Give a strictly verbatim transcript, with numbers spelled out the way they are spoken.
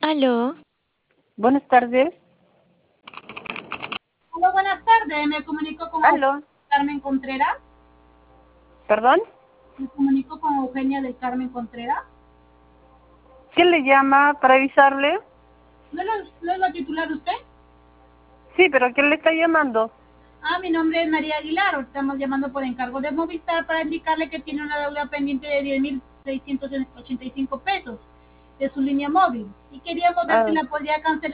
Aló. Buenas tardes. Hola, buenas tardes. Me comunico con Aló. Carmen Contreras. ¿Perdón? Me comunico con Eugenia del Carmen Contreras. ¿Quién le llama para avisarle? ¿No lo, no lo titular usted? Sí, pero ¿quién le está llamando? Ah, mi nombre es María Aguilar. Estamos llamando por encargo de Movistar para indicarle que tiene una deuda pendiente de diez mil seiscientos ochenta y cinco pesos de su línea móvil. Y queríamos ver si Ah. la podría cancelar